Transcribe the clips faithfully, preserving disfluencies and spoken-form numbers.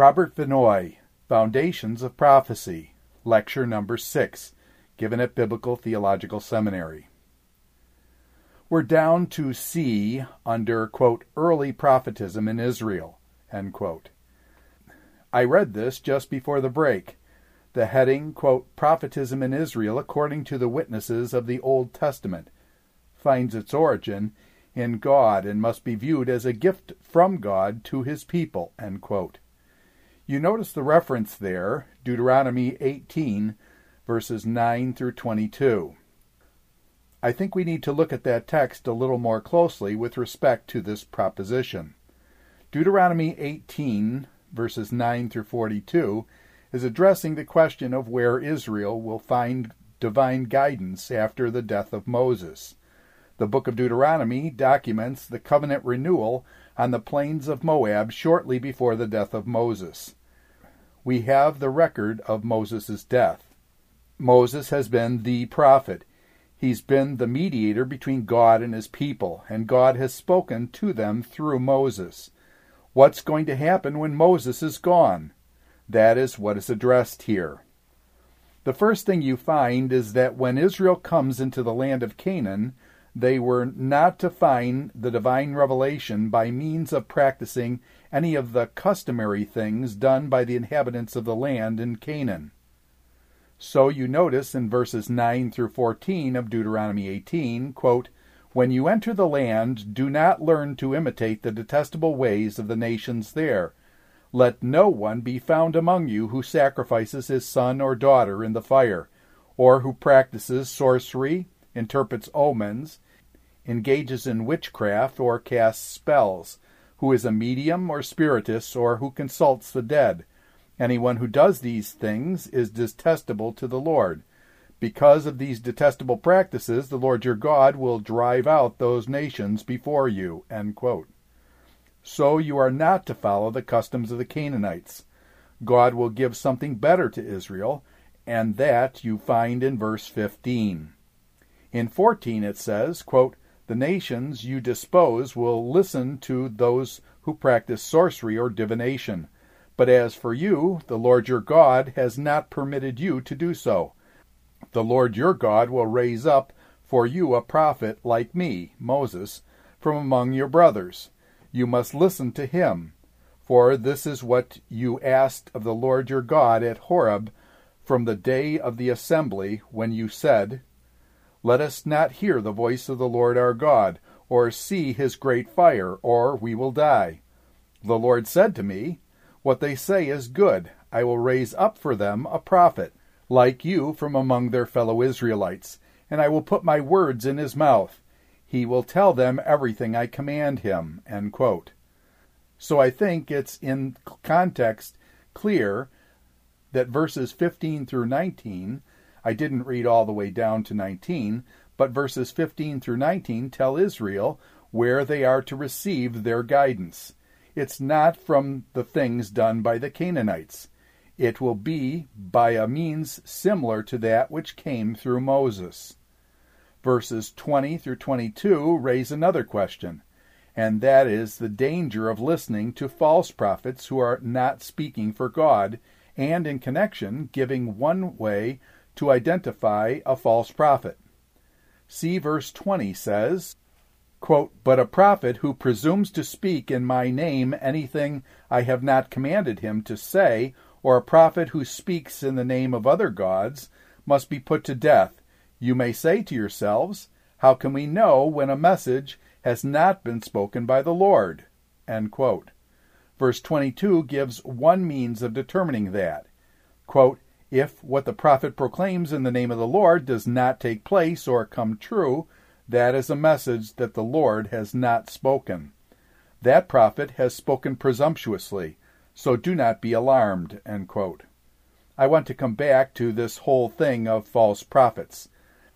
Robert Vinoy, Foundations of Prophecy, Lecture Number six, given at Biblical Theological Seminary. We're down to C under, quote, early prophetism in Israel, end quote. I read this just before the break. The heading, quote, prophetism in Israel according to the witnesses of the Old Testament, finds its origin in God and must be viewed as a gift from God to his people, end quote. You notice the reference there, Deuteronomy eighteen, verses nine through twenty-two. I think we need to look at that text a little more closely with respect to this proposition. Deuteronomy eighteen, verses nine through forty-two, is addressing the question of where Israel will find divine guidance after the death of Moses. The book of Deuteronomy documents the covenant renewal on the plains of Moab shortly before the death of Moses. We have the record of Moses' death. Moses has been the prophet. He's been the mediator between God and his people, and God has spoken to them through Moses. What's going to happen when Moses is gone? That is what is addressed here. The first thing you find is that when Israel comes into the land of Canaan, they were not to find the divine revelation by means of practicing any of the customary things done by the inhabitants of the land in Canaan. So you notice in verses nine through fourteen of Deuteronomy eighteen, quote, when you enter the land, do not learn to imitate the detestable ways of the nations there. Let no one be found among you who sacrifices his son or daughter in the fire, or who practices sorcery, interprets omens, engages in witchcraft, or casts spells, who is a medium or spiritist, or who consults the dead. Anyone who does these things is detestable to the Lord. Because of these detestable practices, the Lord your God will drive out those nations before you, end quote. So you are not to follow the customs of the Canaanites. God will give something better to Israel, and that you find in verse fifteen. In fourteen it says, quote, the nations you dispose will listen to those who practice sorcery or divination. But as for you, the Lord your God has not permitted you to do so. The Lord your God will raise up for you a prophet like me, Moses, from among your brothers. You must listen to him, for this is what you asked of the Lord your God at Horeb from the day of the assembly, when you said, let us not hear the voice of the Lord our God, or see his great fire, or we will die. The Lord said to me, what they say is good. I will raise up for them a prophet, like you from among their fellow Israelites, and I will put my words in his mouth. He will tell them everything I command him, end quote. So I think it's in context clear that verses fifteen through nineteen, I didn't read all the way down to nineteen, but verses fifteen through nineteen tell Israel where they are to receive their guidance. It's not from the things done by the Canaanites. It will be by a means similar to that which came through Moses. Verses twenty through twenty-two raise another question, and that is the danger of listening to false prophets who are not speaking for God, and in connection giving one way to identify a false prophet. See verse twenty says, quote, but a prophet who presumes to speak in my name anything I have not commanded him to say, or a prophet who speaks in the name of other gods, must be put to death. You may say to yourselves, how can we know when a message has not been spoken by the Lord? End quote. Verse twenty-two gives one means of determining that. Quote, if what the prophet proclaims in the name of the Lord does not take place or come true, that is a message that the Lord has not spoken. That prophet has spoken presumptuously, so do not be alarmed, end quote. I want to come back to this whole thing of false prophets.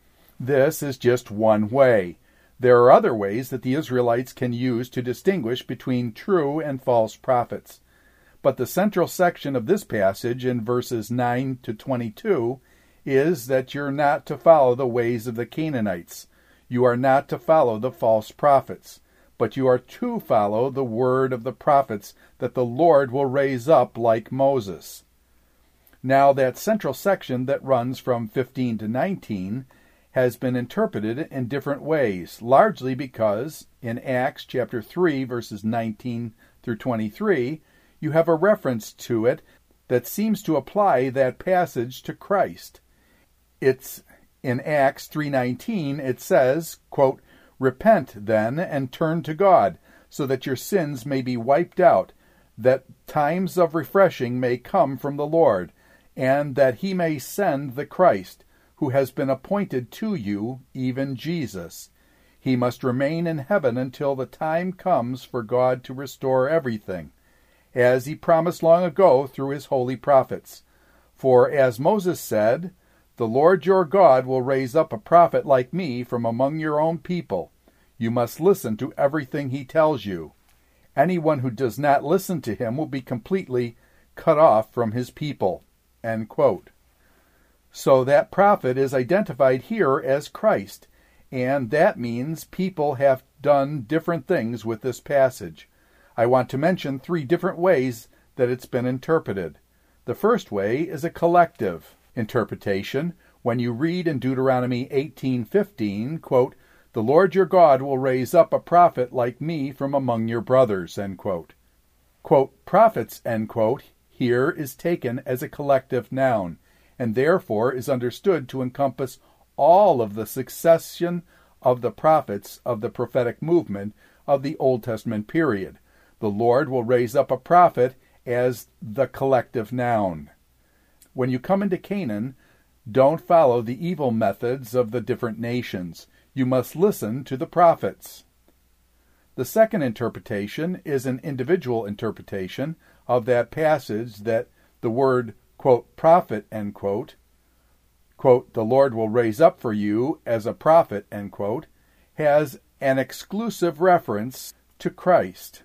This is just one way. There are other ways that the Israelites can use to distinguish between true and false prophets. But the central section of this passage in verses nine to twenty-two is that you're not to follow the ways of the Canaanites. You are not to follow the false prophets, but you are to follow the word of the prophets that the Lord will raise up like Moses. Now, that central section that runs from fifteen to nineteen has been interpreted in different ways, largely because in Acts chapter three, verses nineteen through twenty-three, you have a reference to it that seems to apply that passage to Christ. It's in Acts three nineteen, it says, quote, "Repent then and turn to God, so that your sins may be wiped out, that times of refreshing may come from the Lord, and that he may send the Christ, who has been appointed to you, even Jesus. He must remain in heaven until the time comes for God to restore everything, as he promised long ago through his holy prophets. For as Moses said, 'The Lord your God will raise up a prophet like me from among your own people. You must listen to everything he tells you. Anyone who does not listen to him will be completely cut off from his people.'" End quote. So that prophet is identified here as Christ, and that means people have done different things with this passage. I want to mention three different ways that it's been interpreted. The first way is a collective interpretation. When you read in Deuteronomy eighteen fifteen, quote, "The Lord your God will raise up a prophet like me from among your brothers," end quote. Quote, prophets, end quote, here is taken as a collective noun, and therefore is understood to encompass all of the succession of the prophets of the prophetic movement of the Old Testament period. The Lord will raise up a prophet as the collective noun. When you come into Canaan, don't follow the evil methods of the different nations. You must listen to the prophets. The second interpretation is an individual interpretation of that passage that the word, quote, prophet, end quote, quote, "The Lord will raise up for you as a prophet," end quote, has an exclusive reference to Christ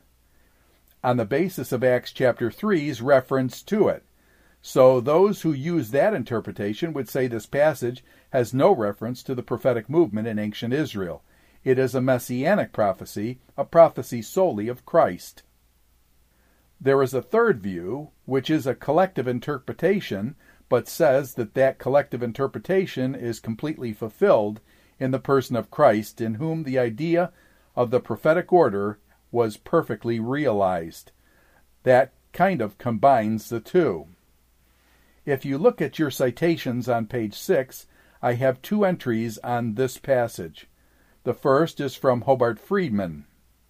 on the basis of Acts chapter three's reference to it. So those who use that interpretation would say this passage has no reference to the prophetic movement in ancient Israel. It is a messianic prophecy, a prophecy solely of Christ. There is a third view, which is a collective interpretation, but says that that collective interpretation is completely fulfilled in the person of Christ, in whom the idea of the prophetic order was perfectly realized. That kind of combines the two. If you look at your citations on page six, I have two entries on this passage. The first is from Hobart Friedman.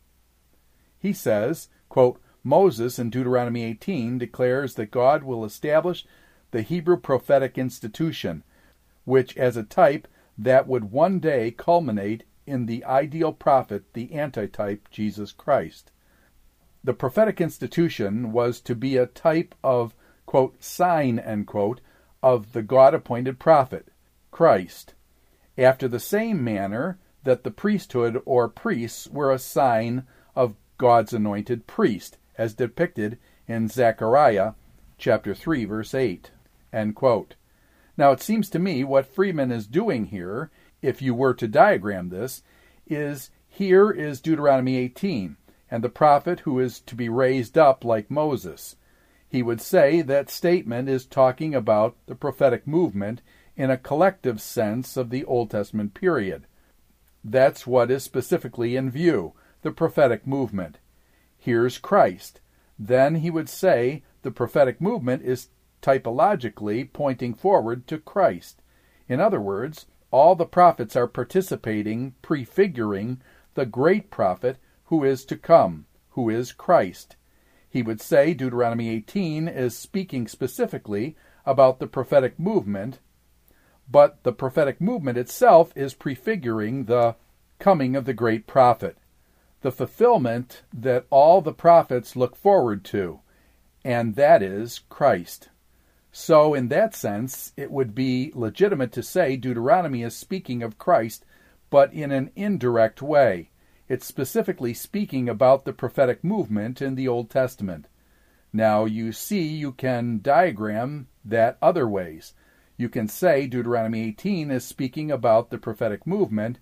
He says, quote, "Moses in Deuteronomy eighteen declares that God will establish the Hebrew prophetic institution, which as a type that would one day culminate in the ideal prophet, the antitype, Jesus Christ. The prophetic institution was to be a type of, quote, sign, end quote, of the God-appointed prophet, Christ, after the same manner that the priesthood or priests were a sign of God's anointed priest, as depicted in Zechariah chapter three, verse eight, end quote. Now it seems to me what Friedman is doing here, if you were to diagram this, is here is Deuteronomy eighteen, and the prophet who is to be raised up like Moses. He would say that statement is talking about the prophetic movement in a collective sense of the Old Testament period. That's what is specifically in view, the prophetic movement. Here's Christ. Then he would say the prophetic movement is typologically pointing forward to Christ. In other words, all the prophets are participating, prefiguring the great prophet who is to come, who is Christ. He would say Deuteronomy eighteen is speaking specifically about the prophetic movement, but the prophetic movement itself is prefiguring the coming of the great prophet, the fulfillment that all the prophets look forward to, and that is Christ. So in that sense, it would be legitimate to say Deuteronomy is speaking of Christ, but in an indirect way. It's specifically speaking about the prophetic movement in the Old Testament. Now you see you can diagram that other ways. You can say Deuteronomy eighteen is speaking about the prophetic movement,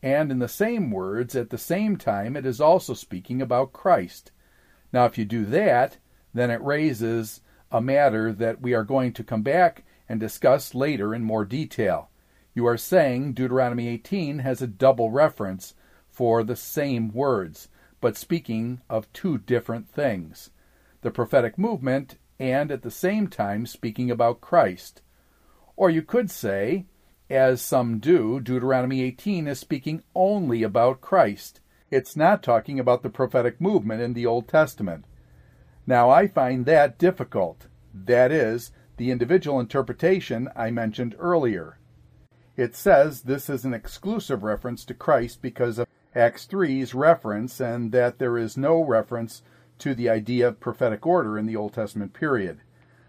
And in the same words, at the same time, it is also speaking about Christ. Now, if you do that, then it raises a matter that we are going to come back and discuss later in more detail. You are saying Deuteronomy eighteen has a double reference for the same words, but speaking of two different things. The prophetic movement, and at the same time speaking about Christ. Or you could say, as some do, Deuteronomy eighteen is speaking only about Christ. It's not talking about the prophetic movement in the Old Testament. Now, I find that difficult. That is, the individual interpretation I mentioned earlier. It says this is an exclusive reference to Christ because of Acts three's reference, and that there is no reference to the idea of prophetic order in the Old Testament period.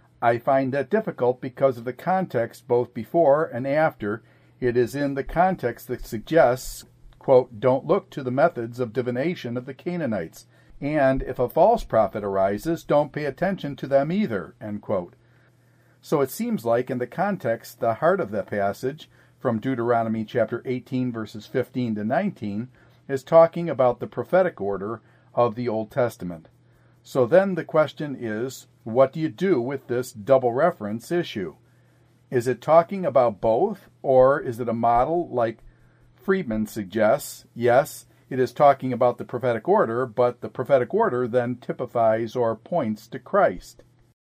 I find that difficult because of the context both before and after. It is in the context that suggests, quote, don't look to the methods of divination of the Canaanites, and if a false prophet arises, don't pay attention to them either, end quote. So it seems like in the context, the heart of the passage from Deuteronomy chapter eighteen, verses fifteen to nineteen, is talking about the prophetic order of the Old Testament. So then the question is, what do you do with this double reference issue? Is it talking about both, or is it a model like Friedman suggests? Yes, it is talking about the prophetic order, but the prophetic order then typifies or points to Christ.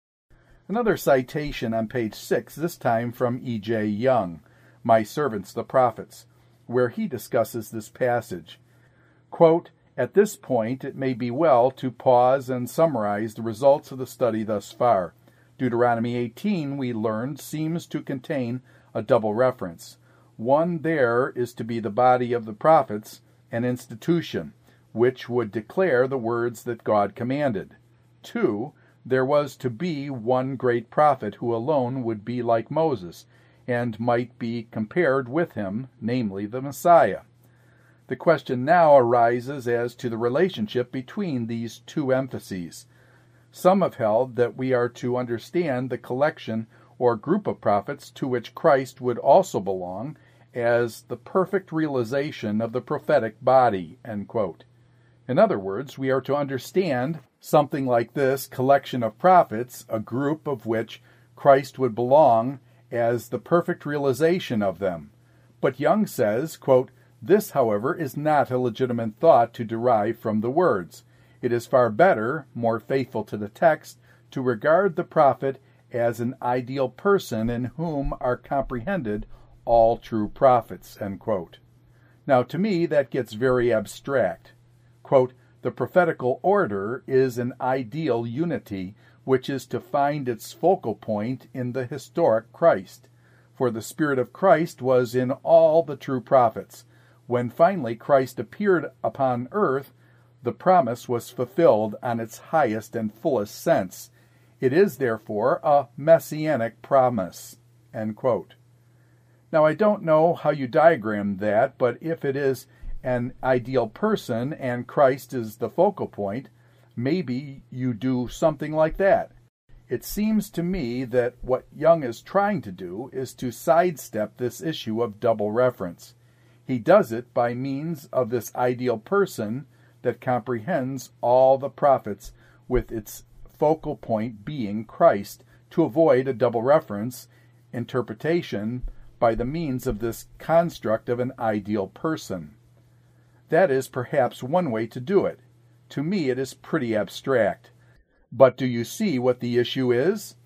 Another citation on page six, this time from E J Young, My Servants the Prophets, where he discusses this passage. Quote, at this point, it may be well to pause and summarize the results of the study thus far. Deuteronomy eighteen, we learned, seems to contain a double reference. One there is to be the body of the prophets, an institution, which would declare the words that God commanded. Two, there was to be one great prophet who alone would be like Moses, and might be compared with him, namely the Messiah. The question now arises as to the relationship between these two emphases. Some have held that we are to understand the collection or group of prophets to which Christ would also belong as the perfect realization of the prophetic body, end quote. In other words, we are to understand something like this collection of prophets, a group of which Christ would belong as the perfect realization of them. But Young says, quote, this, however, is not a legitimate thought to derive from the words. It is far better, more faithful to the text, to regard the prophet as an ideal person in whom are comprehended all true prophets, end quote. Now, to me, that gets very abstract. Quote, the prophetical order is an ideal unity which is to find its focal point in the historic Christ. For the Spirit of Christ was in all the true prophets. When finally Christ appeared upon earth, the promise was fulfilled on its highest and fullest sense. It is, therefore, a messianic promise, end quote. Now, I don't know how you diagram that, but if it is an ideal person and Christ is the focal point, maybe you do something like that. It seems to me that what Young is trying to do is to sidestep this issue of double reference. He does it by means of this ideal person that comprehends all the prophets, with its focal point being Christ, to avoid a double reference interpretation by the means of this construct of an ideal person. That is perhaps one way to do it. To me, it is pretty abstract. But do you see what the issue is?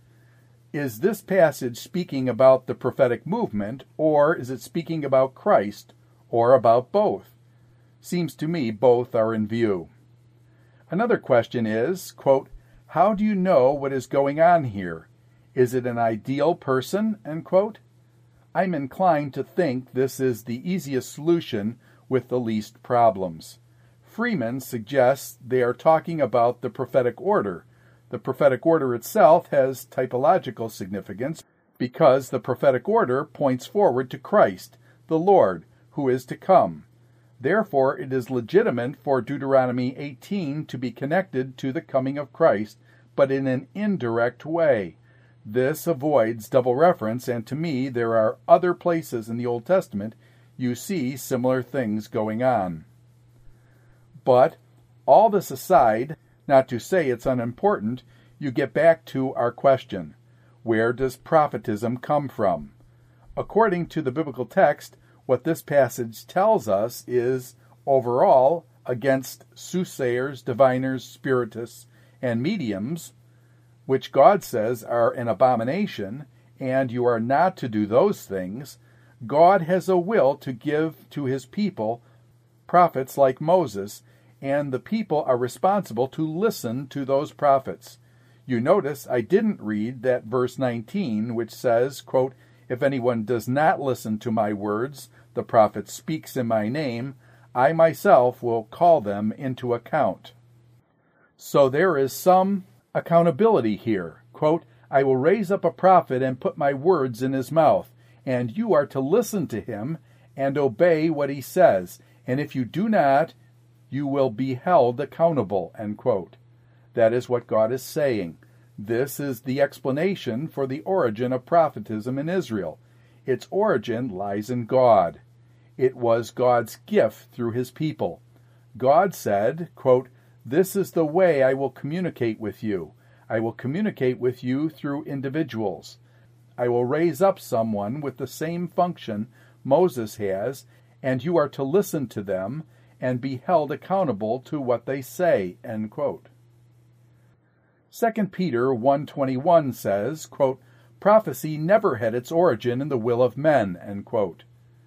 Is this passage speaking about the prophetic movement, or is it speaking about Christ, or about both? Seems to me both are in view. Another question is, quote, how do you know what is going on here? Is it an ideal person, end quote? I'm inclined to think this is the easiest solution with the least problems. Freeman suggests they are talking about the prophetic order. The prophetic order itself has typological significance because the prophetic order points forward to Christ, the Lord, who is to come. Therefore, it is legitimate for Deuteronomy eighteen to be connected to the coming of Christ, but in an indirect way. This avoids double reference, and to me there are other places in the Old Testament you see similar things going on. But, all this aside, not to say it's unimportant, you get back to our question. Where does prophetism come from? According to the biblical text, what this passage tells us is, overall, against soothsayers, diviners, spiritists, and mediums, which God says are an abomination, and you are not to do those things, God has a will to give to his people prophets like Moses, and the people are responsible to listen to those prophets. You notice I didn't read that verse nineteen, which says, quote, "If anyone does not listen to my words, the prophet speaks in my name, I myself will call them into account." So there is some accountability here. Quote, "I will raise up a prophet and put my words in his mouth, and you are to listen to him and obey what he says, and if you do not, you will be held accountable." End quote. That is what God is saying. This is the explanation for the origin of prophetism in Israel. Its origin lies in God. It was God's gift through his people. God said, quote, "This is the way I will communicate with you. I will communicate with you through individuals. I will raise up someone with the same function Moses has, and you are to listen to them and be held accountable to what they say." End quote. Second Peter one twenty-one says, quote, "Prophecy never had its origin in the will of men." End quote.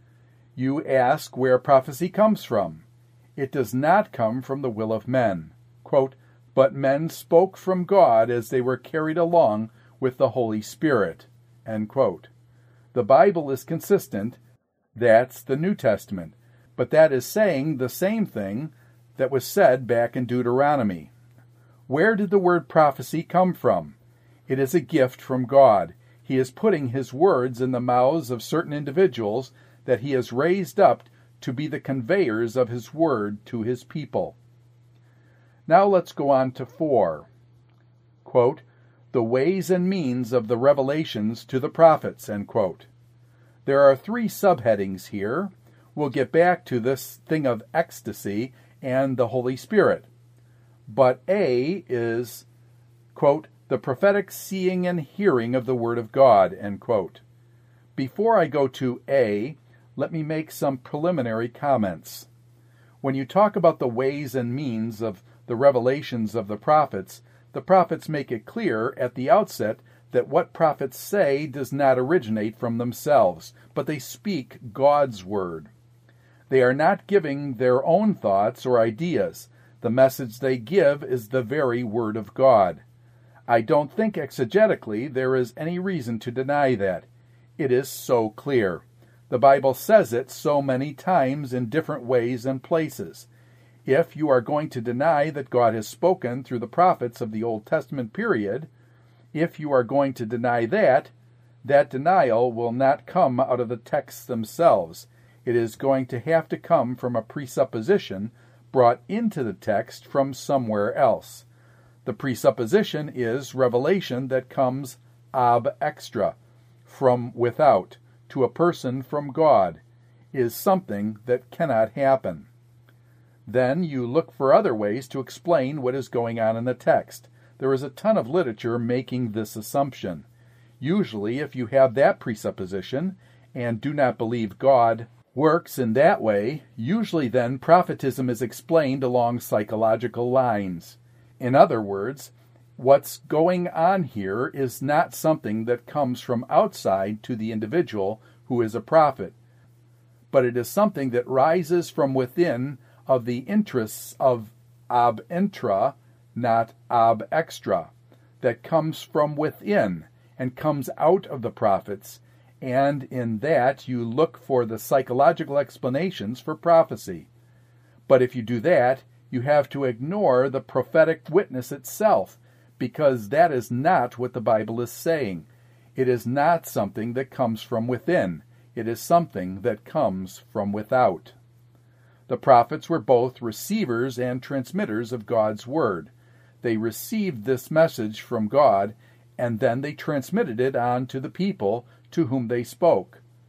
You ask where prophecy comes from. It does not come from the will of men. Quote, "But men spoke from God as they were carried along with the Holy Spirit." End quote. The Bible is consistent. That's the New Testament. But that is saying the same thing that was said back in Deuteronomy. Where did the word prophecy come from? It is a gift from God. He is putting his words in the mouths of certain individuals that he has raised up to be the conveyors of his word to his people. Now let's go on to four. Quote, "The ways and means of the revelations to the prophets." End quote. There are three subheadings here. We'll get back to this thing of ecstasy and the Holy Spirit. But A is, quote, "the prophetic seeing and hearing of the Word of God." End quote. Before I go to A, let me make some preliminary comments. When you talk about the ways and means of the revelations of the prophets, the prophets make it clear at the outset that what prophets say does not originate from themselves, but they speak God's word. They are not giving their own thoughts or ideas. The message they give is the very word of God. I don't think exegetically there is any reason to deny that. It is so clear. The Bible says it so many times in different ways and places. If you are going to deny that God has spoken through the prophets of the Old Testament period, if you are going to deny that, that denial will not come out of the texts themselves. It is going to have to come from a presupposition brought into the text from somewhere else. The presupposition is revelation that comes ab extra, from without, to a person from God, is something that cannot happen. Then you look for other ways to explain what is going on in the text. There is a ton of literature making this assumption. Usually, if you have that presupposition and do not believe God works in that way, usually then prophetism is explained along psychological lines. In other words, what's going on here is not something that comes from outside to the individual who is a prophet, but it is something that rises from within of the interests of ab intra, not ab extra, that comes from within and comes out of the prophets, and in that you look for the psychological explanations for prophecy. But if you do that, you have to ignore the prophetic witness itself, because that is not what the Bible is saying. It is not something that comes from within. It is something that comes from without. The prophets were both receivers and transmitters of God's word. They received this message from God, and then they transmitted it on to the people to whom they spoke.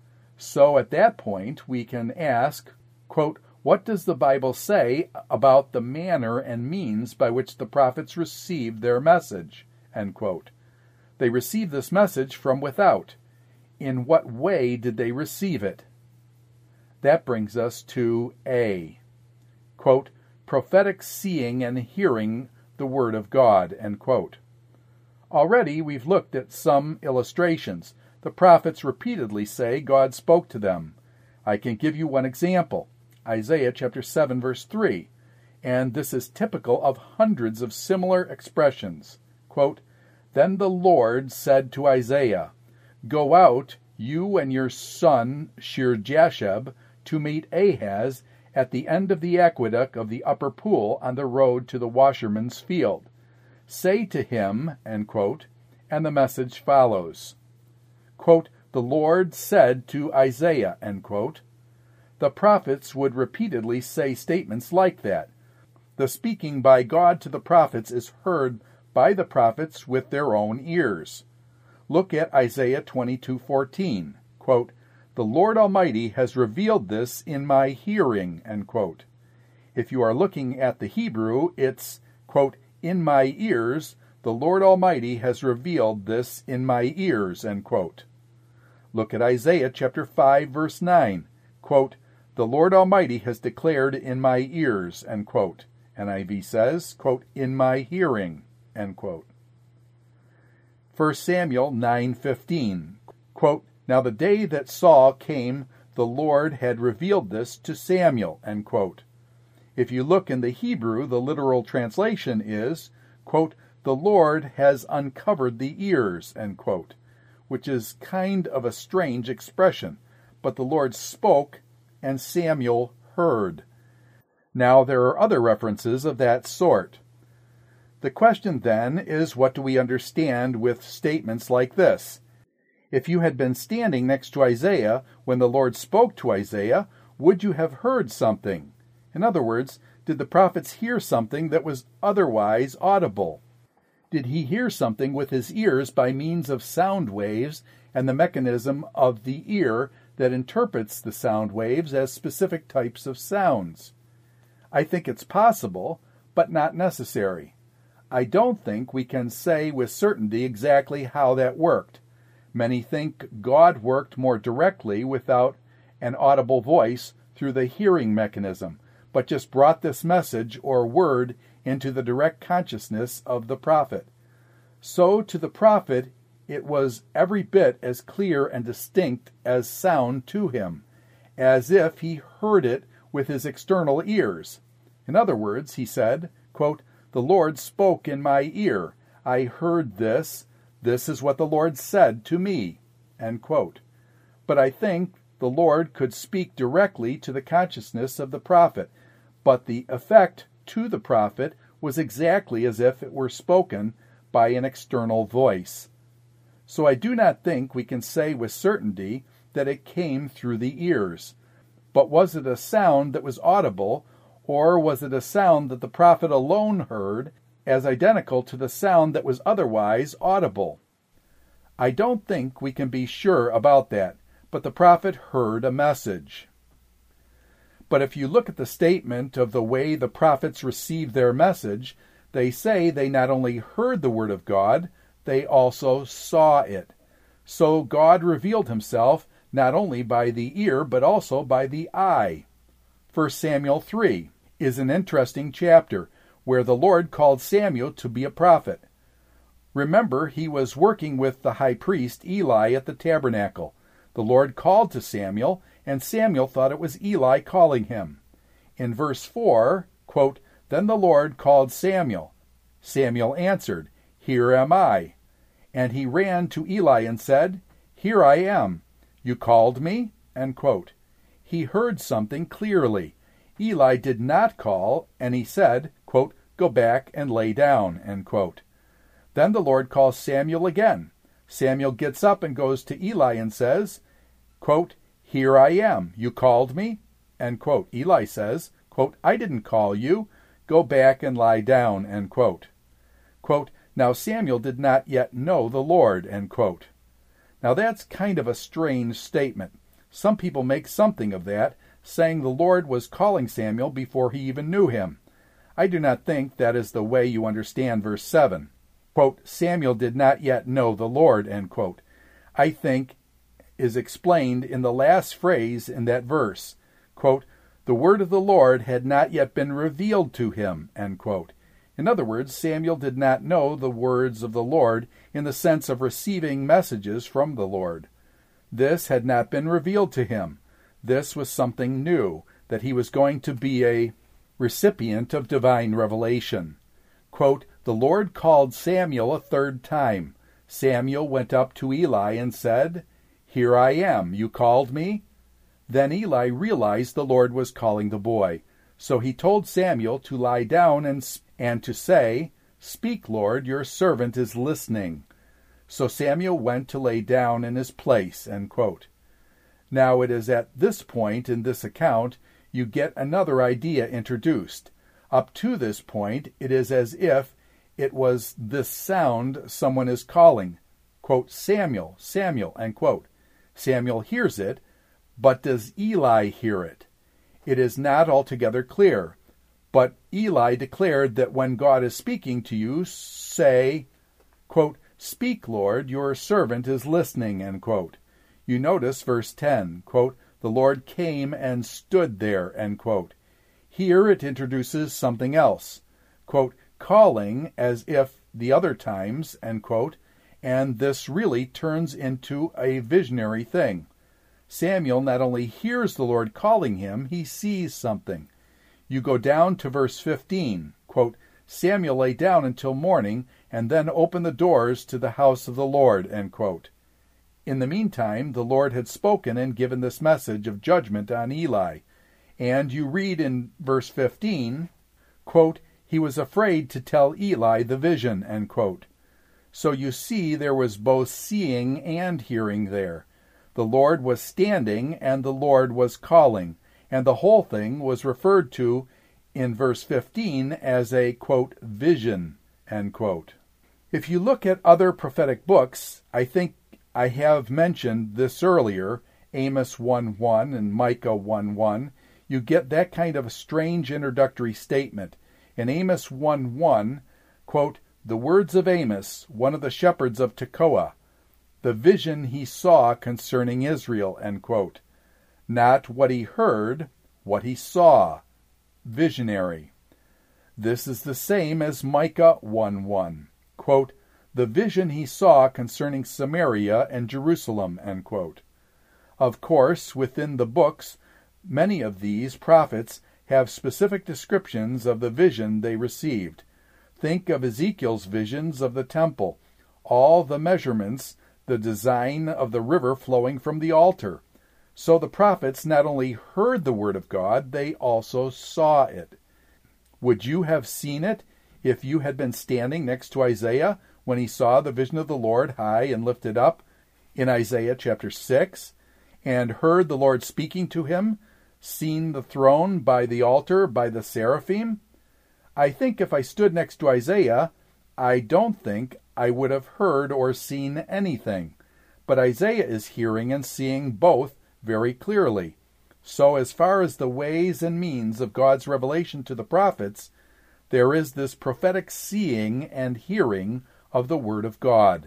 So at that point, we can ask, quote, what does the Bible say about the manner and means by which the prophets received their message? End quote. They received this message from without. In what way did they receive it? That brings us to A. Quote, prophetic seeing and hearing the word of God. End quote. Already we've looked at some illustrations. The prophets repeatedly say God spoke to them. I can give you one example. Isaiah chapter seven, verse three. And this is typical of hundreds of similar expressions. Quote, then the Lord said to Isaiah, go out, you and your son Shear-Jashub, to meet Ahaz at the end of the aqueduct of the upper pool on the road to the washerman's field. Say to him, end quote, and the message follows. Quote, the Lord said to Isaiah, end quote. The prophets would repeatedly say statements like that. The speaking by God to the prophets is heard by the prophets with their own ears. Look at Isaiah twenty-two fourteen. Quote, the Lord Almighty has revealed this in my hearing, end quote. If you are looking at the Hebrew, it's, quote, in my ears, the Lord Almighty has revealed this in my ears, end quote. Look at Isaiah chapter five, verse nine. Quote, the Lord Almighty has declared in my ears, end quote. N I V says, quote, in my hearing, end quote. First Samuel nine fifteen. Quote, now the day that Saul came, the Lord had revealed this to Samuel, end quote. If you look in the Hebrew, the literal translation is, quote, the Lord has uncovered the ears, end quote, which is kind of a strange expression, but the Lord spoke and Samuel heard. Now there are other references of that sort. The question then is, what do we understand with statements like this? If you had been standing next to Isaiah when the Lord spoke to Isaiah, would you have heard something? In other words, did the prophets hear something that was otherwise audible? Did he hear something with his ears by means of sound waves and the mechanism of the ear that interprets the sound waves as specific types of sounds? I think it's possible, but not necessary. I don't think we can say with certainty exactly how that worked. Many think God worked more directly without an audible voice through the hearing mechanism, but just brought this message or word into the direct consciousness of the prophet. So to the prophet, it was every bit as clear and distinct as sound to him, as if he heard it with his external ears. In other words, he said, quote, the Lord spoke in my ear. I heard this. This is what the Lord said to me. End quote. But I think the Lord could speak directly to the consciousness of the prophet, but the effect to the prophet was exactly as if it were spoken by an external voice. So I do not think we can say with certainty that it came through the ears. But was it a sound that was audible, or was it a sound that the prophet alone heard, as identical to the sound that was otherwise audible? I don't think we can be sure about that, but the prophet heard a message. But if you look at the statement of the way the prophets received their message, they say they not only heard the word of God, they also saw it. So God revealed himself not only by the ear, but also by the eye. First Samuel three is an interesting chapter where the Lord called Samuel to be a prophet. Remember, he was working with the high priest Eli at the tabernacle. The Lord called to Samuel, and Samuel thought it was Eli calling him. In verse four, quote, then the Lord called Samuel. Samuel answered, Here am I. And he ran to Eli and said, Here I am. You called me? End quote. He heard something clearly. Eli did not call, and he said, quote, Go back and lay down. End quote. Then the Lord calls Samuel again. Samuel gets up and goes to Eli and says, quote, Here I am. You called me? End quote. Eli says, quote, I didn't call you. Go back and lie down. End quote. Quote, Now Samuel did not yet know the Lord. End quote. Now that's kind of a strange statement. Some people make something of that, saying the Lord was calling Samuel before he even knew him. I do not think that is the way you understand verse seven. Quote, Samuel did not yet know the Lord, end quote. I think is explained in the last phrase in that verse. Quote, the word of the Lord had not yet been revealed to him, end quote. In other words, Samuel did not know the words of the Lord in the sense of receiving messages from the Lord. This had not been revealed to him. This was something new, that he was going to be a recipient of divine revelation. Quote, the Lord called Samuel a third time. Samuel went up to Eli and said, here I am, you called me? Then Eli realized the Lord was calling the boy. So he told Samuel to lie down and, and to say, speak, Lord, your servant is listening. So Samuel went to lay down in his place, end quote. Now it is at this point in this account you get another idea introduced. Up to this point, it is as if it was this sound someone is calling. Quote, Samuel, Samuel, end quote. Samuel hears it, but does Eli hear it? It is not altogether clear. But Eli declared that when God is speaking to you, say, quote, speak, Lord, your servant is listening, end quote. You notice verse ten, quote, the Lord came and stood there, end quote. Here it introduces something else, quote, calling as if the other times, end quote, and this really turns into a visionary thing. Samuel not only hears the Lord calling him, he sees something. You go down to verse fifteen, quote, Samuel lay down until morning, and then opened the doors to the house of the Lord, end quote. In the meantime, the Lord had spoken and given this message of judgment on Eli. And you read in verse fifteen, quote, he was afraid to tell Eli the vision, end quote. So you see there was both seeing and hearing there. The Lord was standing and the Lord was calling, and the whole thing was referred to in verse fifteen as a, quote, vision, end quote. If you look at other prophetic books, I think I have mentioned this earlier, Amos one one and Micah one one, you get that kind of a strange introductory statement. In Amos one one, quote, the words of Amos, one of the shepherds of Tekoa, the vision he saw concerning Israel, end quote. Not what he heard, what he saw. Visionary. This is the same as Micah one one, quote, the vision he saw concerning Samaria and Jerusalem, end quote. Of course, within the books, many of these prophets have specific descriptions of the vision they received. Think of Ezekiel's visions of the temple, all the measurements, the design of the river flowing from the altar. So the prophets not only heard the word of God, they also saw it. Would you have seen it if you had been standing next to Isaiah when he saw the vision of the Lord high and lifted up in Isaiah chapter six, and heard the Lord speaking to him, seen the throne by the altar by the seraphim? I think if I stood next to Isaiah, I don't think I would have heard or seen anything. But Isaiah is hearing and seeing both very clearly. So as far as the ways and means of God's revelation to the prophets, there is this prophetic seeing and hearing of the Word of God.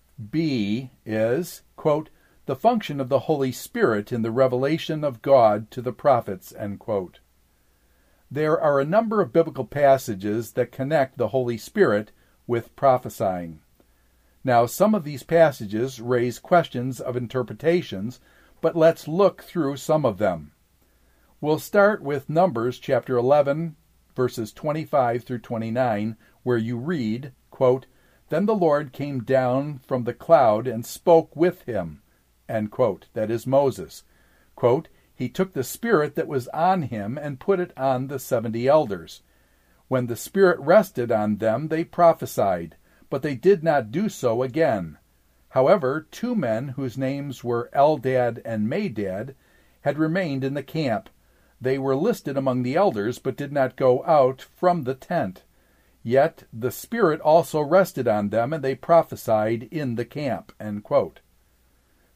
B is, quote, the function of the Holy Spirit in the revelation of God to the prophets, end quote. There are a number of biblical passages that connect the Holy Spirit with prophesying. Now, some of these passages raise questions of interpretations, but let's look through some of them. We'll start with Numbers chapter eleven, verses twenty-five through twenty-nine, where you read, quote, then the Lord came down from the cloud and spoke with him, end quote. That is Moses. Quote, he took the Spirit that was on him and put it on the seventy elders. When the Spirit rested on them, they prophesied, but they did not do so again. However, two men whose names were Eldad and Medad had remained in the camp. They were listed among the elders, but did not go out from the tent. Yet the Spirit also rested on them, and they prophesied in the camp, end quote.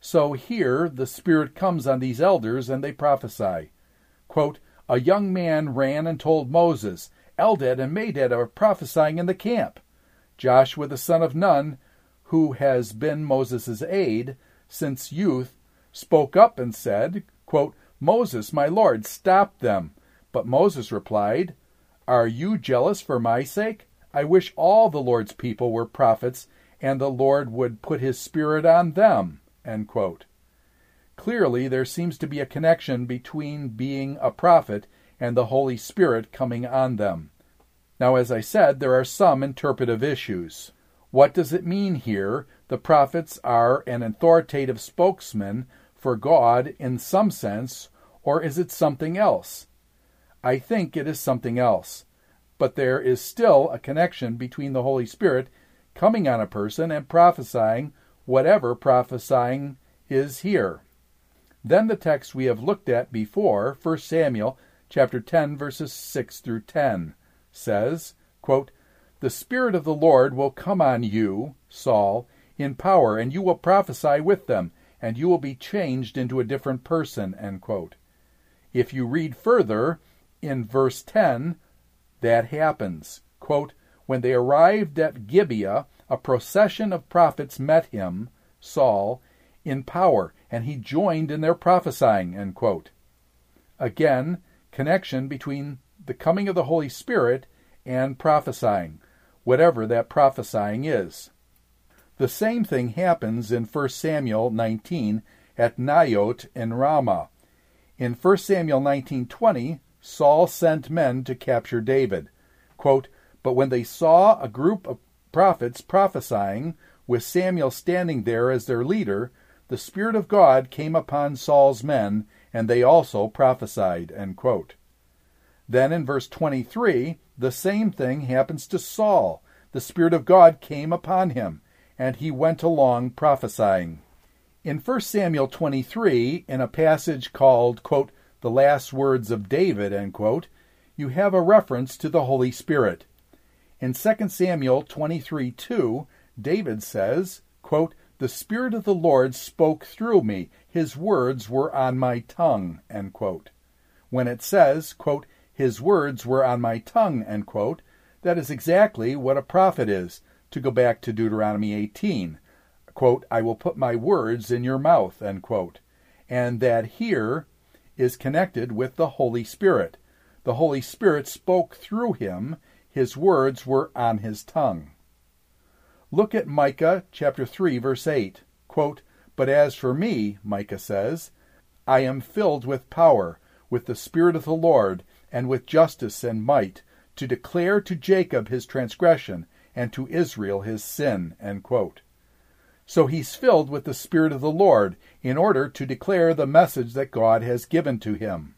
So here the Spirit comes on these elders and they prophesy. Quote, a young man ran and told Moses, Eldad and Medad are prophesying in the camp. Joshua the son of Nun, who has been Moses' aide since youth, spoke up and said, quote, Moses, my Lord, stop them. But Moses replied, are you jealous for my sake? I wish all the Lord's people were prophets, and the Lord would put his Spirit on them. End quote. Clearly, there seems to be a connection between being a prophet and the Holy Spirit coming on them. Now, as I said, there are some interpretive issues. What does it mean here? The prophets are an authoritative spokesman for God in some sense, or is it something else? I think it is something else. But there is still a connection between the Holy Spirit coming on a person and prophesying whatever prophesying is here. Then the text we have looked at before, First Samuel chapter ten, verses six through ten, says, quote, the Spirit of the Lord will come on you, Saul, in power, and you will prophesy with them, and you will be changed into a different person. End quote. If you read further, in verse ten, that happens. Quote, when they arrived at Gibeah, a procession of prophets met him, Saul, in power, and he joined in their prophesying. End quote. Again, connection between the coming of the Holy Spirit and prophesying, whatever that prophesying is. The same thing happens in First Samuel nineteen at Naioth in Ramah. In First Samuel nineteen twenty, Saul sent men to capture David. Quote, but when they saw a group of prophets prophesying, with Samuel standing there as their leader, the Spirit of God came upon Saul's men, and they also prophesied. End quote. Then in verse twenty-three, the same thing happens to Saul. The Spirit of God came upon him, and he went along prophesying. In First Samuel twenty-three, in a passage called, quote, the last words of David, end quote, you have a reference to the Holy Spirit. In Second Samuel twenty-three two, David says, quote, the Spirit of the Lord spoke through me. His words were on my tongue. End quote. When it says, quote, his words were on my tongue, end quote, that is exactly what a prophet is. To go back to Deuteronomy eighteen, quote, I will put my words in your mouth, end quote. And that here is connected with the Holy Spirit. The Holy Spirit spoke through him. His words were on his tongue. Look at Micah chapter three, verse eight. Quote, but as for me, Micah says, I am filled with power, with the Spirit of the Lord, and with justice and might, to declare to Jacob his transgression, and to Israel his sin. End quote. So he's filled with the Spirit of the Lord in order to declare the message that God has given to him.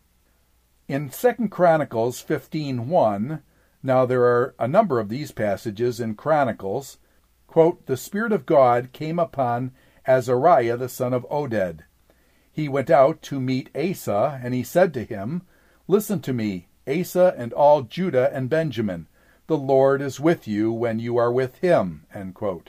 In Second Chronicles fifteen one, now there are a number of these passages in Chronicles, quote, the Spirit of God came upon Azariah the son of Oded. He went out to meet Asa, and he said to him, listen to me, Asa and all Judah and Benjamin. The Lord is with you when you are with him. End quote.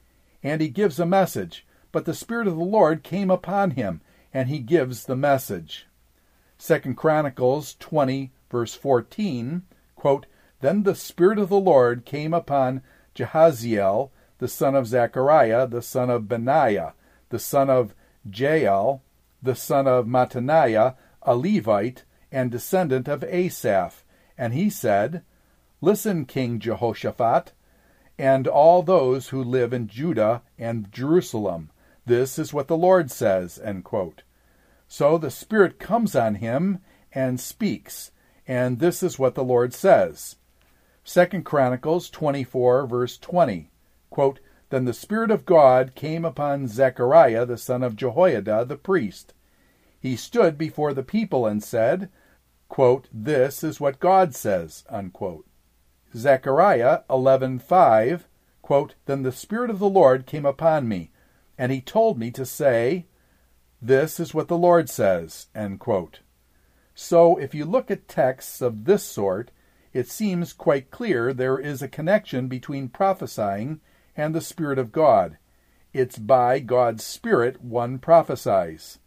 And he gives a message, but the Spirit of the Lord came upon him, and he gives the message. Second Chronicles twenty, verse fourteen, quote, then the Spirit of the Lord came upon Jehaziel, the son of Zechariah, the son of Benaiah, the son of Jael, the son of Mattaniah, a Levite, and descendant of Asaph. And he said, listen, King Jehoshaphat, and all those who live in Judah and Jerusalem. This is what the Lord says. End quote. So the Spirit comes on him and speaks, and this is what the Lord says. Second Chronicles twenty-four, verse twenty, quote, then the Spirit of God came upon Zechariah the son of Jehoiada the priest. He stood before the people and said, quote, this is what God says, unquote. Zechariah eleven five, quote, then the Spirit of the Lord came upon me, and he told me to say, this is what the Lord says, end quote. So if you look at texts of this sort, it seems quite clear there is a connection between prophesying and the Spirit of God. it's by God's Spirit one prophesies.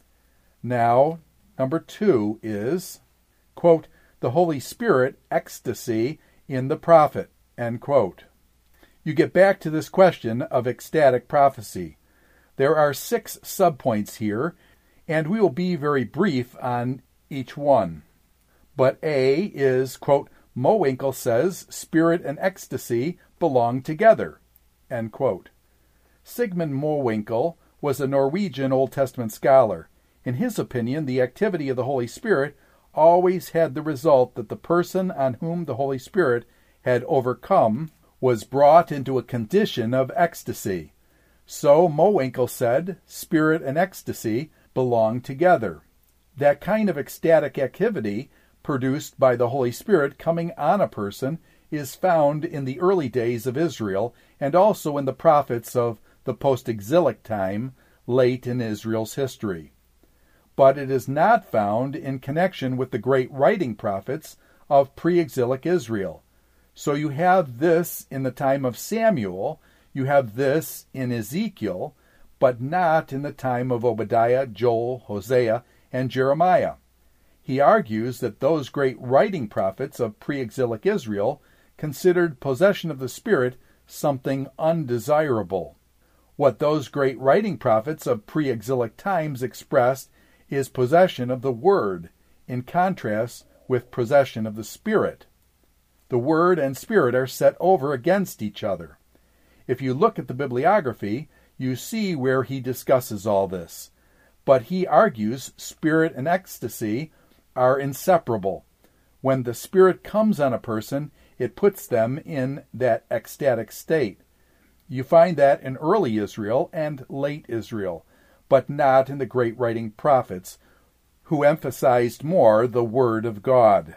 Now, number two is, quote, the Holy Spirit ecstasy in the prophet, end quote. You get back to this question of ecstatic prophecy. There are six subpoints here, and we will be very brief on each one. But A is, quote, Mowinckel says spirit and ecstasy belong together, end quote. Sigmund Mowinckel was a Norwegian Old Testament scholar. In his opinion, the activity of the Holy Spirit always had the result that the person on whom the Holy Spirit had overcome was brought into a condition of ecstasy. So Mowinckel said, spirit and ecstasy belong together. That kind of ecstatic activity produced by the Holy Spirit coming on a person is found in the early days of Israel and also in the prophets of the post-exilic time late in Israel's history. But it is not found in connection with the great writing prophets of pre-exilic Israel. So you have this in the time of Samuel, you have this in Ezekiel, but not in the time of Obadiah, Joel, Hosea, and Jeremiah. He argues that those great writing prophets of pre-exilic Israel considered possession of the Spirit something undesirable. What those great writing prophets of pre-exilic times expressed is possession of the Word, in contrast with possession of the Spirit. The Word and Spirit are set over against each other. If you look at the bibliography, you see where he discusses all this. But he argues spirit and ecstasy are inseparable. When the Spirit comes on a person, it puts them in that ecstatic state. You find that in early Israel and late Israel, but not in the great writing prophets, who emphasized more the Word of God.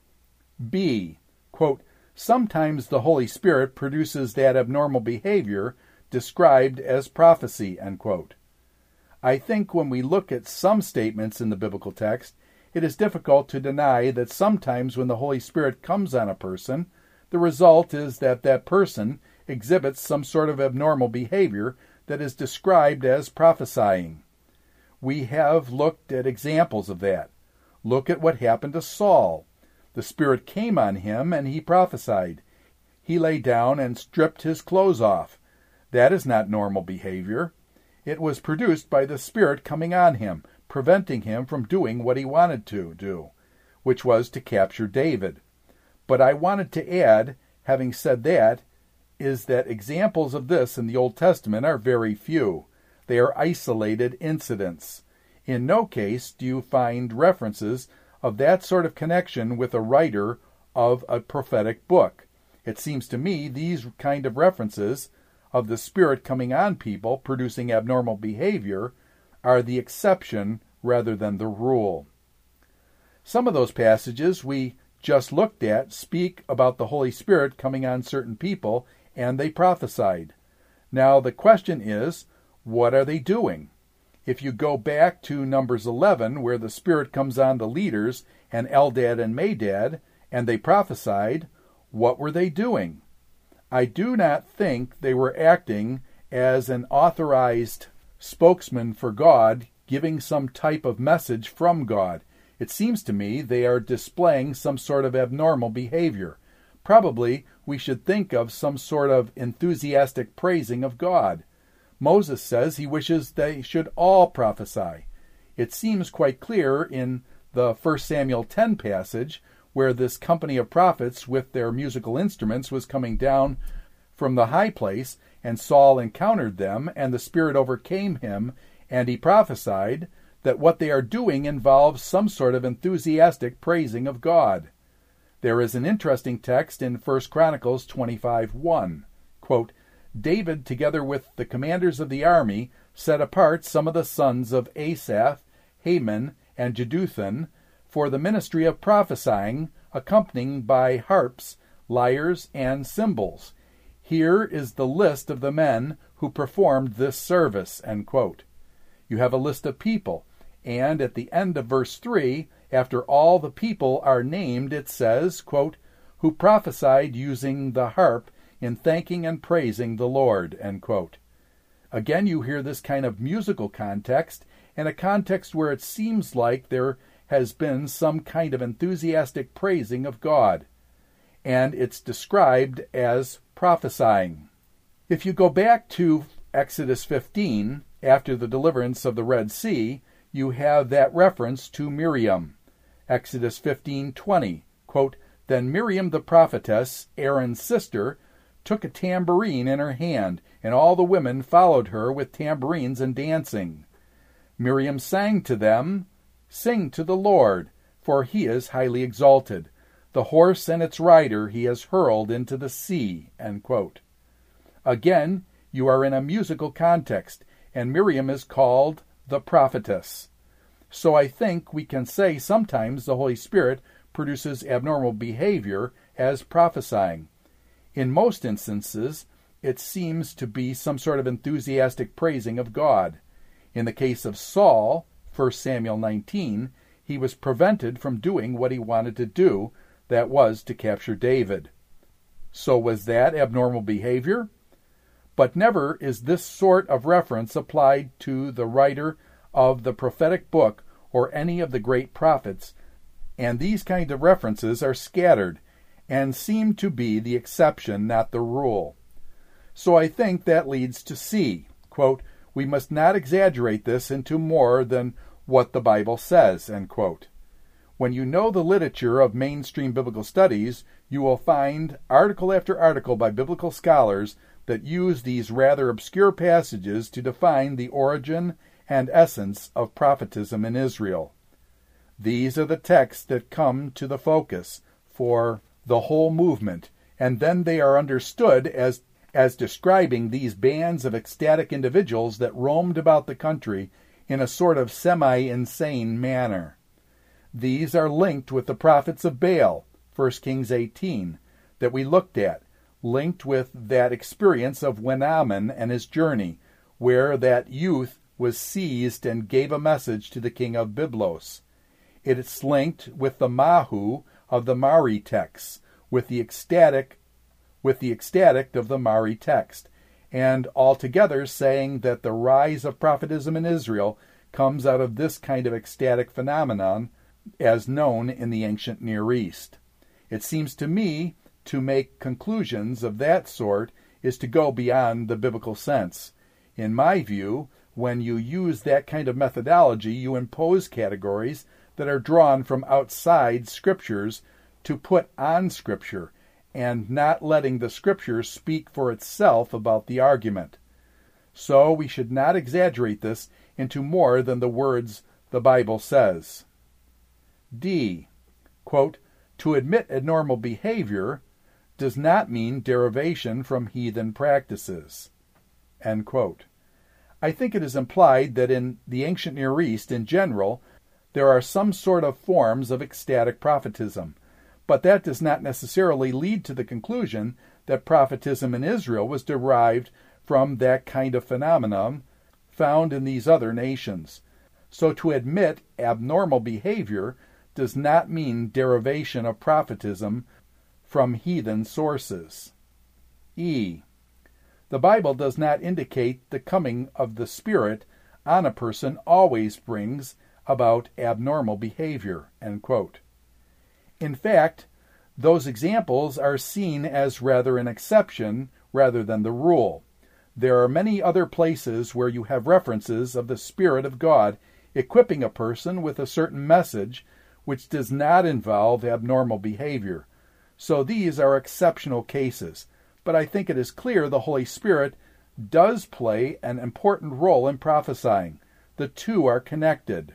B, quote, sometimes the Holy Spirit produces that abnormal behavior described as prophecy, end quote. I think when we look at some statements in the biblical text, it is difficult to deny that sometimes when the Holy Spirit comes on a person, the result is that that person exhibits some sort of abnormal behavior that is described as prophesying. We have looked at examples of that. Look at what happened to Saul. The Spirit came on him and he prophesied. He lay down and stripped his clothes off. That is not normal behavior. It was produced by the Spirit coming on him, preventing him from doing what he wanted to do, which was to capture David. But I wanted to add, having said that, is that examples of this in the Old Testament are very few. They are isolated incidents. In no case do you find references of that sort of connection with a writer of a prophetic book. It seems to me these kind of references of the Spirit coming on people producing abnormal behavior are the exception rather than the rule. Some of those passages we just looked at speak about the Holy Spirit coming on certain people, and they prophesied. Now the question is, what are they doing? If you go back to Numbers eleven, where the Spirit comes on the leaders and Eldad and Medad, and they prophesied, what were they doing? I do not think they were acting as an authorized spokesman for God, giving some type of message from God. It seems to me they are displaying some sort of abnormal behavior. Probably we should think of some sort of enthusiastic praising of God. Moses says he wishes they should all prophesy. It seems quite clear in the First Samuel ten passage, where this company of prophets with their musical instruments was coming down from the high place, and Saul encountered them, and the Spirit overcame him, and he prophesied, that what they are doing involves some sort of enthusiastic praising of God. There is an interesting text in First Chronicles twenty-five one. Quote, David, together with the commanders of the army, set apart some of the sons of Asaph, Heman, and Jeduthun for the ministry of prophesying, accompanied by harps, lyres, and cymbals. Here is the list of the men who performed this service, end quote. You have a list of people, and at the end of verse three, after all the people are named, it says, quote, who prophesied using the harp in thanking and praising the Lord, end quote. Again, you hear this kind of musical context, and a context where it seems like there has been some kind of enthusiastic praising of God, and it's described as prophesying. If you go back to Exodus fifteen, after the deliverance of the Red Sea, you have that reference to Miriam. Exodus fifteen twenty, quote, "Then Miriam the prophetess, Aaron's sister, took a tambourine in her hand, and all the women followed her with tambourines and dancing. Miriam sang to them, 'Sing to the Lord, for he is highly exalted. The horse and its rider he has hurled into the sea.'" End quote. Again, you are in a musical context, and Miriam is called the prophetess. So I think we can say sometimes the Holy Spirit produces abnormal behavior as prophesying. In most instances, it seems to be some sort of enthusiastic praising of God. In the case of Saul, First Samuel nineteen, he was prevented from doing what he wanted to do, that was to capture David. So was that abnormal behavior? But never is this sort of reference applied to the writer of the prophetic book or any of the great prophets, and these kinds of references are scattered and seem to be the exception, not the rule. So I think that leads to C. Quote, "We must not exaggerate this into more than what the Bible says." End quote. When you know the literature of mainstream biblical studies, you will find article after article by biblical scholars that use these rather obscure passages to define the origin and essence of prophetism in Israel. These are the texts that come to the focus for the whole movement, and then they are understood as, as describing these bands of ecstatic individuals that roamed about the country in a sort of semi-insane manner. These are linked with the prophets of Baal, First Kings eighteen, that we looked at, linked with that experience of Wenaman and his journey, where that youth was seized and gave a message to the king of Byblos. It's linked with the Mahu of the Mari text, with the ecstatic, with the ecstatic of the Mari text, and altogether saying that the rise of prophetism in Israel comes out of this kind of ecstatic phenomenon as known in the ancient Near East. It seems to me to make conclusions of that sort is to go beyond the biblical sense. In my view, when you use that kind of methodology, you impose categories that are drawn from outside Scriptures to put on Scripture, and not letting the Scripture speak for itself about the argument. So we should not exaggerate this into more than the words the Bible says. D. Quote, "To admit abnormal behavior does not mean derivation from heathen practices." End quote. I think it is implied that in the ancient Near East in general, there are some sort of forms of ecstatic prophetism, but that does not necessarily lead to the conclusion that prophetism in Israel was derived from that kind of phenomenon found in these other nations. So to admit abnormal behavior does not mean derivation of prophetism from heathen sources. E. The Bible does not indicate the coming of the Spirit on a person always brings about abnormal behavior. End quote. In fact, those examples are seen as rather an exception rather than the rule. There are many other places where you have references of the Spirit of God equipping a person with a certain message which does not involve abnormal behavior. So these are exceptional cases, but I think it is clear the Holy Spirit does play an important role in prophesying. The two are connected.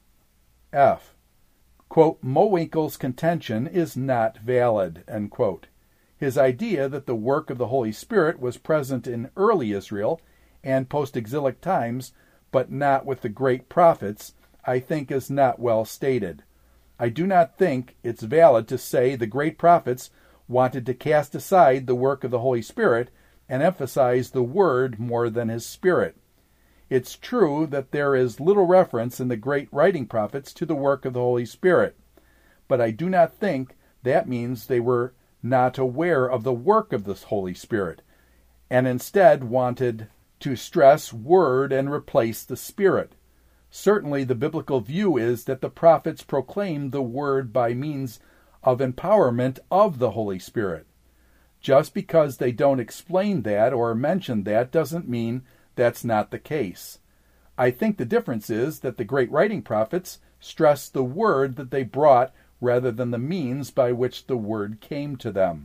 F. Quote, "Mowinkle's contention is not valid." End quote. His idea that the work of the Holy Spirit was present in early Israel and post-exilic times, but not with the great prophets, I think is not well stated. I do not think it's valid to say the great prophets wanted to cast aside the work of the Holy Spirit and emphasize the Word more than His Spirit. It's true that there is little reference in the great writing prophets to the work of the Holy Spirit, but I do not think that means they were not aware of the work of the Holy Spirit, and instead wanted to stress word and replace the spirit. Certainly the biblical view is that the prophets proclaim the word by means of empowerment of the Holy Spirit. Just because they don't explain that or mention that doesn't mean that's not the case. I think the difference is that the great writing prophets stress the word that they brought rather than the means by which the word came to them.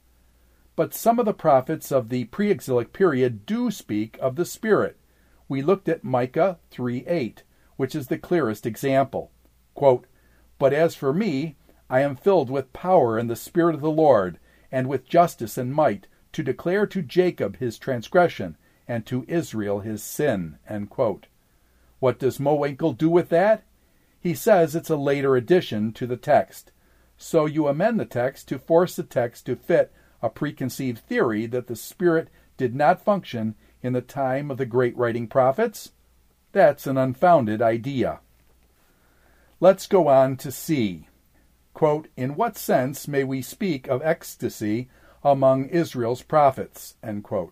But some of the prophets of the pre-exilic period do speak of the Spirit. We looked at Micah three eight, which is the clearest example. Quote, "But as for me, I am filled with power in the Spirit of the Lord, and with justice and might, to declare to Jacob his transgression, and to Israel his sin." End quote. What does Mowinkle do with that? He says it's a later addition to the text. So you amend the text to force the text to fit a preconceived theory that the Spirit did not function in the time of the great writing prophets? That's an unfounded idea. Let's go on to C. Quote, "In what sense may we speak of ecstasy among Israel's prophets?" End quote.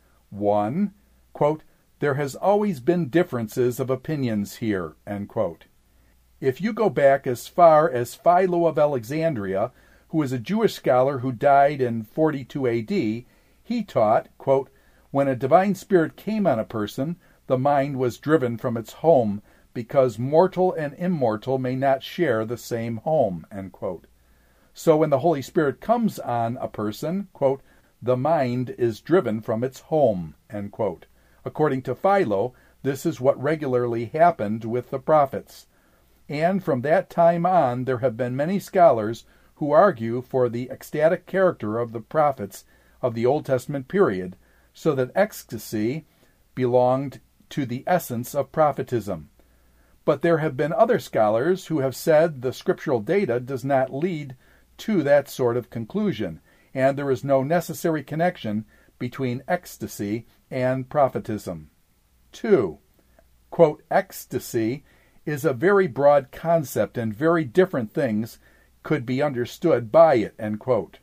One, quote, "There has always been differences of opinions here." End quote. If you go back as far as Philo of Alexandria, who was a Jewish scholar who died in forty-two A D, he taught, quote, "When a divine spirit came on a person, the mind was driven from its home, because mortal and immortal may not share the same home." End quote. So when the Holy Spirit comes on a person, quote, "the mind is driven from its home." End quote. According to Philo, this is what regularly happened with the prophets. And from that time on, there have been many scholars who argue for the ecstatic character of the prophets of the Old Testament period, so that ecstasy belonged to the essence of prophetism. But there have been other scholars who have said the scriptural data does not lead to that sort of conclusion, and there is no necessary connection between ecstasy and prophetism. Two, quote, "Ecstasy is a very broad concept, and very different things could be understood by it." End quote.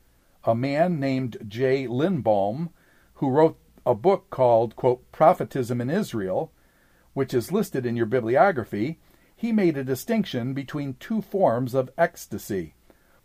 A man named J. Lindbaum, who wrote a book called, quote, "Prophetism in Israel," which is listed in your bibliography, he made a distinction between two forms of ecstasy.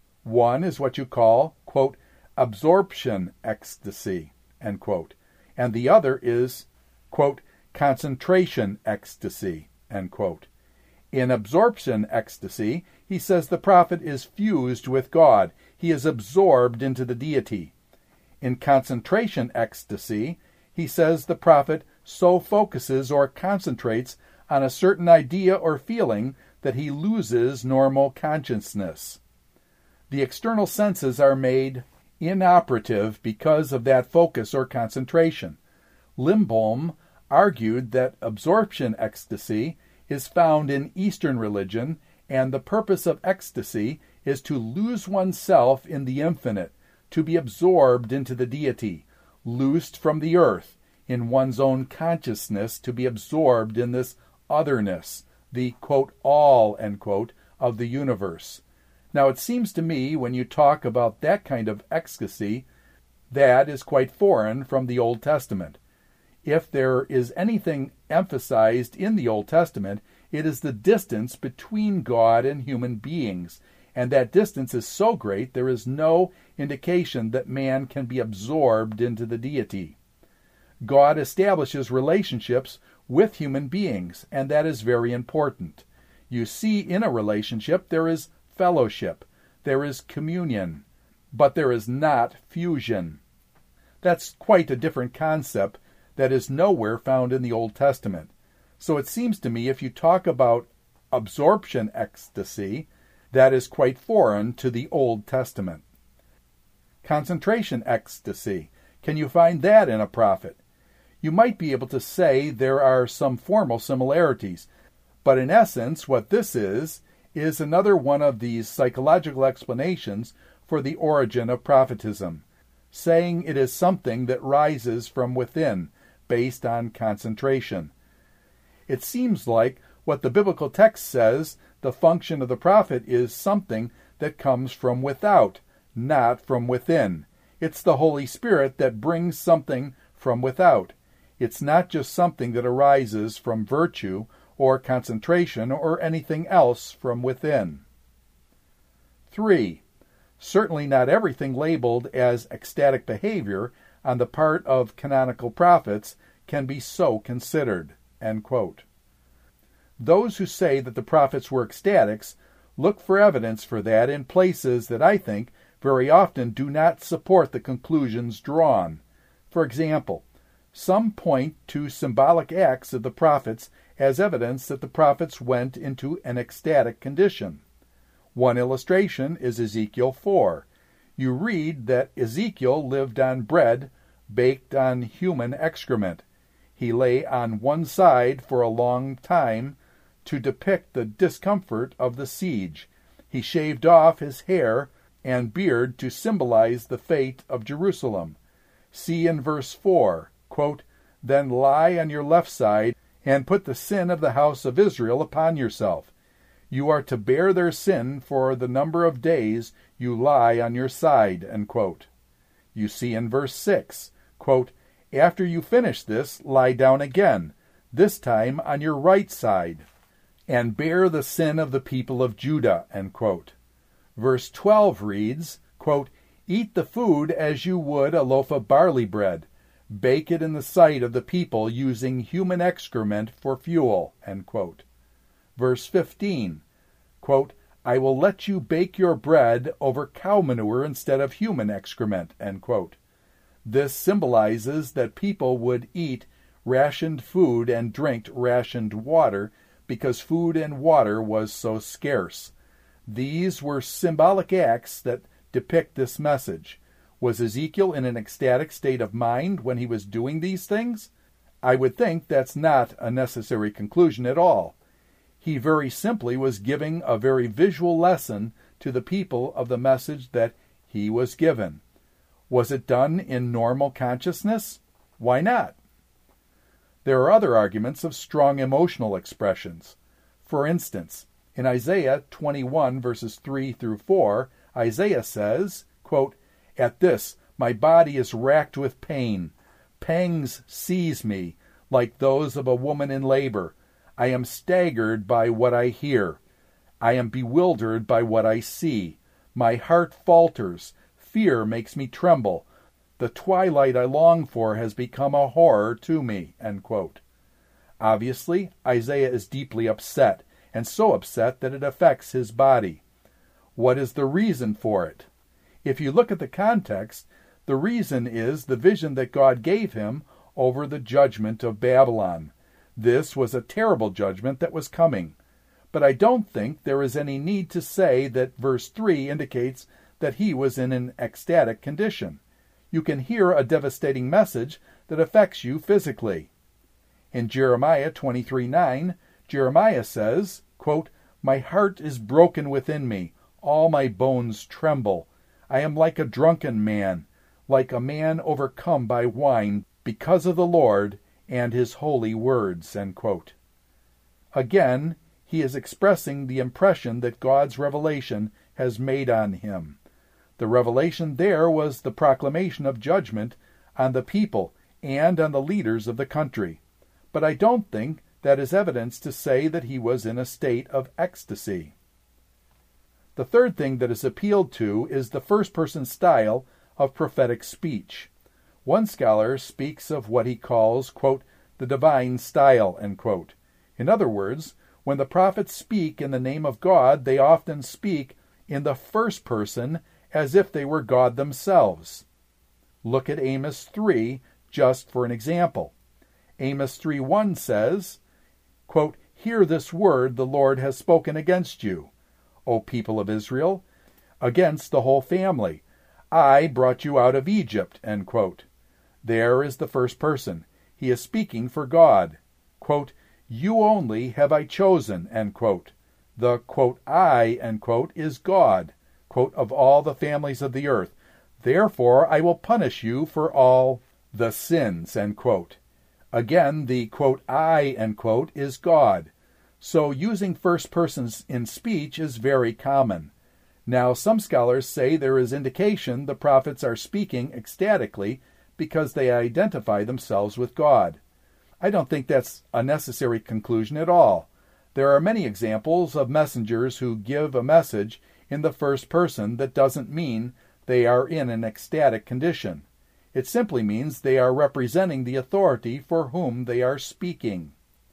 One is what you call, quote, "absorption ecstasy," end quote, and the other is, quote, "concentration ecstasy," end quote. In absorption ecstasy, he says the prophet is fused with God. He is absorbed into the deity. In concentration ecstasy, he says the prophet so focuses or concentrates on a certain idea or feeling that he loses normal consciousness. The external senses are made inoperative because of that focus or concentration. Lindbaum argued that absorption ecstasy is found in Eastern religion, and the purpose of ecstasy is to lose oneself in the infinite, to be absorbed into the deity, loosed from the earth, in one's own consciousness, to be absorbed in this otherness, the, quote, all, end quote, of the universe. Now it seems to me, when you talk about that kind of ecstasy, that is quite foreign from the Old Testament. If there is anything emphasized in the Old Testament, it is the distance between God and human beings, and that distance is so great there is no indication that man can be absorbed into the deity. God establishes relationships with human beings, and that is very important. You see, in a relationship there is fellowship, there is communion, but there is not fusion. That's quite a different concept that is nowhere found in the Old Testament. So it seems to me if you talk about absorption ecstasy, that is quite foreign to the Old Testament. Concentration ecstasy, can you find that in a prophet? You might be able to say there are some formal similarities, but in essence what this is, is another one of these psychological explanations for the origin of prophetism, saying it is something that rises from within, based on concentration. It seems like what the biblical text says, the function of the prophet is something that comes from without, not from within. It's the Holy Spirit that brings something from without. It's not just something that arises from virtue or concentration or anything else from within. Three, certainly not everything labeled as ecstatic behavior on the part of canonical prophets can be so considered." End quote. Those who say that the prophets were ecstatics look for evidence for that in places that I think very often do not support the conclusions drawn. For example, some point to symbolic acts of the prophets as evidence that the prophets went into an ecstatic condition. One illustration is Ezekiel four. You read that Ezekiel lived on bread baked on human excrement. He lay on one side for a long time to depict the discomfort of the siege. He shaved off his hair and beard to symbolize the fate of Jerusalem. See in verse four, quote, "Then lie on your left side and put the sin of the house of Israel upon yourself. You are to bear their sin for the number of days you lie on your side." End quote. You see in verse six, quote, "After you finish this, lie down again, this time on your right side, and bear the sin of the people of Judah." End quote. Verse twelve reads, quote, "Eat the food as you would a loaf of barley bread. Bake it in the sight of the people using human excrement for fuel." End quote. Verse fifteen, quote, "I will let you bake your bread over cow manure instead of human excrement." End quote. This symbolizes that people would eat rationed food and drink rationed water because food and water was so scarce. These were symbolic acts that depict this message. Was Ezekiel in an ecstatic state of mind when he was doing these things? I would think that's not a necessary conclusion at all. He very simply was giving a very visual lesson to the people of the message that he was given. Was it done in normal consciousness? Why not? There are other arguments of strong emotional expressions. For instance, in Isaiah twenty-one, verses three through four, Isaiah says, quote, "At this my body is racked with pain. Pangs seize me, like those of a woman in labor. I am staggered by what I hear. I am bewildered by what I see. My heart falters. Fear makes me tremble. The twilight I long for has become a horror to me." End quote. Obviously, Isaiah is deeply upset, and so upset that it affects his body. What is the reason for it? If you look at the context, the reason is the vision that God gave him over the judgment of Babylon. This was a terrible judgment that was coming. But I don't think there is any need to say that verse three indicates that he was in an ecstatic condition. You can hear a devastating message that affects you physically. In Jeremiah twenty-three nine, Jeremiah says, quote, "My heart is broken within me. All my bones tremble. I am like a drunken man, like a man overcome by wine, because of the Lord and his holy words." End quote. Again, he is expressing the impression that God's revelation has made on him. The revelation there was the proclamation of judgment on the people and on the leaders of the country. But I don't think that is evidence to say that he was in a state of ecstasy. The third thing that is appealed to is the first-person style of prophetic speech. One scholar speaks of what he calls, quote, "the divine style," end quote. In other words, when the prophets speak in the name of God, they often speak in the first person as if they were God themselves. Look at Amos three just for an example. Amos three one says, quote, "Hear this word the Lord has spoken against you, O people of Israel, against the whole family. I brought you out of Egypt," end quote. There is the first person. He is speaking for God. Quote, "You only have I chosen," end quote. The, quote, "I," end quote, is God, quote, "of all the families of the earth. Therefore I will punish you for all the sins," end quote. Again, the, quote, "I," end quote, is God. So using first persons in speech is very common. Now, some scholars say there is indication the prophets are speaking ecstatically because they identify themselves with God. I don't think that's a necessary conclusion at all. There are many examples of messengers who give a message in the first person that doesn't mean they are in an ecstatic condition. It simply means they are representing the authority for whom they are speaking.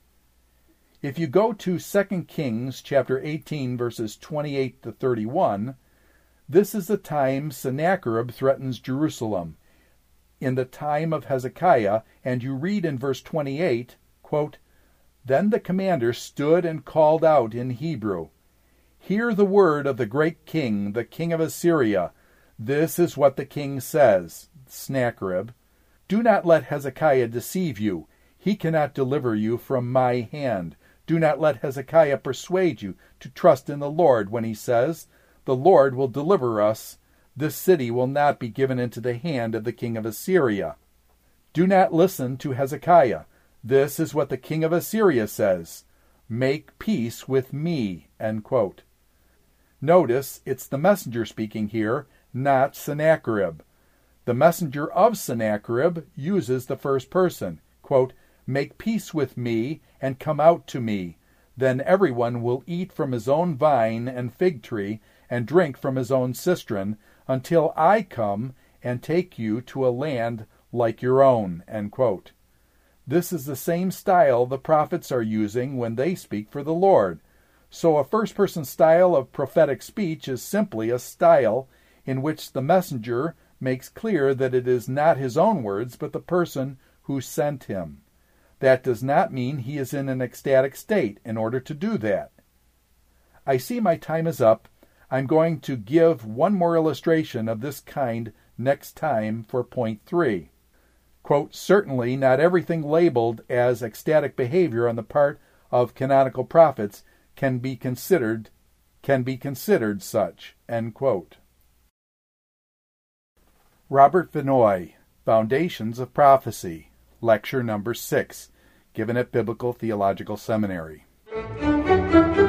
If you go to Second Kings chapter eighteen, verses twenty-eight to thirty-one, this is the time Sennacherib threatens Jerusalem, in the time of Hezekiah, and you read in verse twenty-eight, quote, "Then the commander stood and called out in Hebrew, 'Hear the word of the great king, the king of Assyria. This is what the king says,' Sennacherib, 'Do not let Hezekiah deceive you. He cannot deliver you from my hand. Do not let Hezekiah persuade you to trust in the Lord when he says, "The Lord will deliver us. This city will not be given into the hand of the king of Assyria." Do not listen to Hezekiah. This is what the king of Assyria says. Make peace with me." End quote. Notice it's the messenger speaking here, not Sennacherib. The messenger of Sennacherib uses the first person. Quote, "Make peace with me and come out to me. Then everyone will eat from his own vine and fig tree and drink from his own cistern until I come and take you to a land like your own." End quote. This is the same style the prophets are using when they speak for the Lord. So a first-person style of prophetic speech is simply a style in which the messenger makes clear that it is not his own words, but the person who sent him. That does not mean he is in an ecstatic state in order to do that. I see my time is up. I'm going to give one more illustration of this kind next time for point three. Quote, "Certainly not everything labeled as ecstatic behavior on the part of canonical prophets can be considered can be considered such." End quote. Robert Vinoy, Foundations of Prophecy, Lecture number six, given at Biblical Theological Seminary.